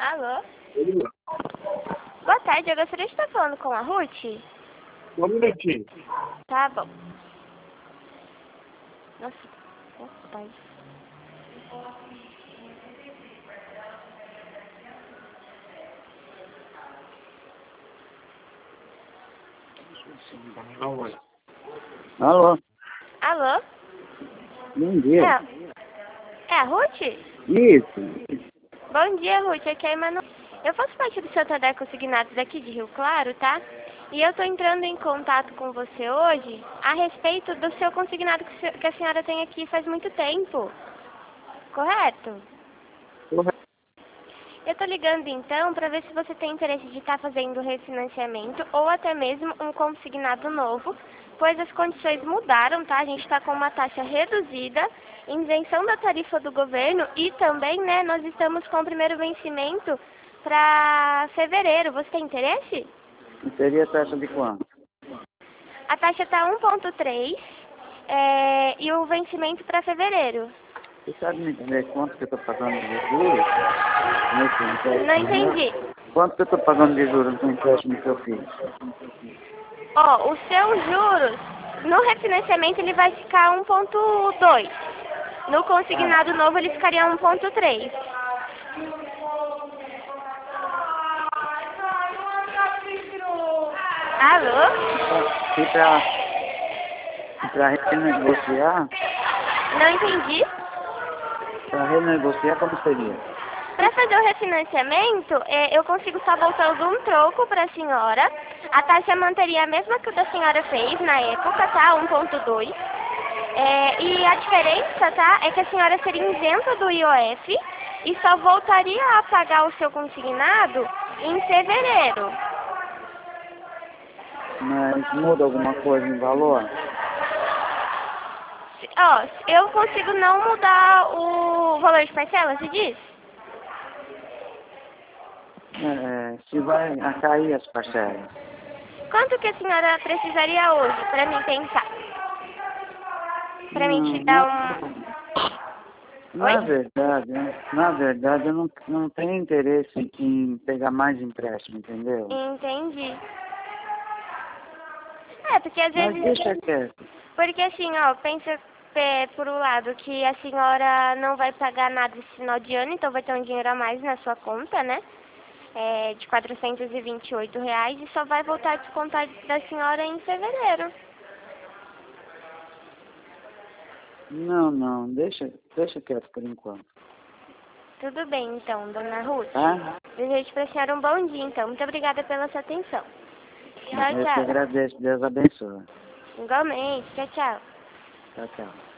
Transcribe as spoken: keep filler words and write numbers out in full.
Alô? Boa tarde, eu gostaria de estar falando com a Ruth. Um minutinho. Tá bom. Nossa, boa tarde. Alô? Alô? Bom dia. É, é a Ruth? Isso. Bom dia, Ruth. Aqui é a Emanuel. Eu faço parte do Santander Consignados daqui de Rio Claro, tá? E eu tô entrando em contato com você hoje a respeito do seu consignado que que a senhora tem aqui faz muito tempo. Correto? Correto. Eu tô ligando então para ver se você tem interesse de estar fazendo refinanciamento ou até mesmo um consignado novo, pois as condições mudaram, tá? A gente está com uma taxa reduzida, isenção da tarifa do governo e também, né, nós estamos com o primeiro vencimento para fevereiro. Você tem interesse? E seria taxa de quanto? A taxa está um ponto três é, e o vencimento para fevereiro. Você sabe me dizer quanto que eu estou pagando de juros? Nesse empréstimo? Não entendi. Quanto que eu estou pagando de juros no empréstimo que eu fiz? Ó, os seus juros, no refinanciamento ele vai ficar um ponto dois. No consignado Ah. novo ele ficaria um ponto três. Alô? E para e para renegociar, Não entendi. para renegociar como seria? Para fazer o refinanciamento, é, eu consigo só voltando um troco para a senhora. A taxa manteria a mesma que o da senhora fez na época, tá? um ponto dois. É, e a diferença, tá? É que a senhora seria isenta do I O F e só voltaria a pagar o seu consignado em fevereiro. Mas muda alguma coisa em valor? Ó, eu consigo não mudar o valor de parcela, se diz? É, se vai a cair as parcelas. Quanto que a senhora precisaria hoje para mim pensar? Para mim te Não, dar não. um... Na Oi? verdade, na verdade, eu não, não tenho interesse em pegar mais empréstimo, entendeu? Entendi. É, porque às Mas vezes... deixa quieto. Porque assim, ó, pensa é, por um lado que a senhora não vai pagar nada esse final de ano, então vai ter um dinheiro a mais na sua conta, né? É, de quatrocentos e vinte e oito reais e só vai voltar a descontar da senhora em fevereiro. Não, não, deixa, deixa quieto por enquanto. Tudo bem, então, dona Ruth. Tá? Desejo para a senhora um bom dia, então. Muito obrigada pela sua atenção. Tchau, Eu te tchau. agradeço, Deus abençoe. Igualmente. Tchau, tchau. Tchau, tchau.